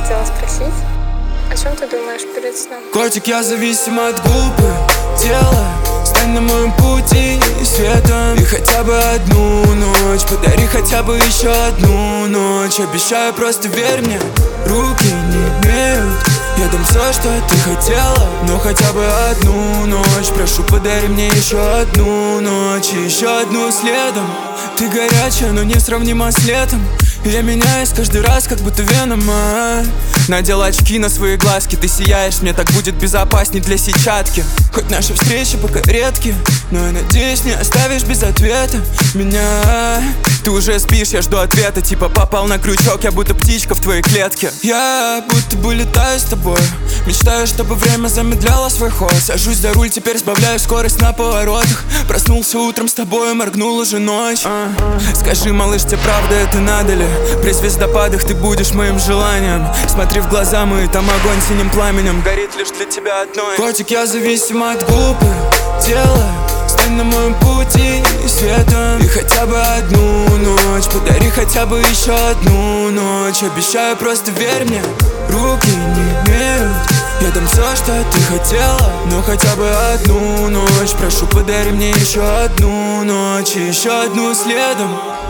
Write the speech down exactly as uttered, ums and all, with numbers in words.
хотела спросить, о чем ты думаешь перед сном? Котик, я зависим от губы, тела. Стань на моем пути светом. И хотя бы одну ночь, подари хотя бы еще одну ночь. Обещаю, просто верь мне, руки не имеют. Я дам все, что ты хотела, но хотя бы одну ночь. Прошу, подари мне еще одну ночь и еще одну следом. Ты горячая, но несравнима с летом. И я меняюсь каждый раз, как будто веном, а? Надел очки на свои глазки, ты сияешь, мне так будет безопасней для сетчатки. Хоть наши встречи пока редки, но я надеюсь, не оставишь без ответа меня. Ты уже спишь, я жду ответа, типа попал на крючок, я будто птичка в твоей клетке. Я будто бы летаю с тобой, мечтаю, чтобы время замедляло свой ход. Сажусь за руль, теперь сбавляю скорость на поворотах. Проснулся утром с тобой, моргнул уже ночь, а? Скажи, малыш, тебе правда это надо ли? При звездопадах ты будешь моим желанием. Смотри в глаза мои, там огонь синим пламенем горит лишь для тебя одной. Котик, я зависим от губы, тела. Стань на моем пути светом. И хотя бы одну ночь, подари хотя бы еще одну ночь. Обещаю, просто верь мне, руки не имеют. Я дам все, что ты хотела, но хотя бы одну ночь. Прошу, подари мне еще одну ночь и еще одну следом.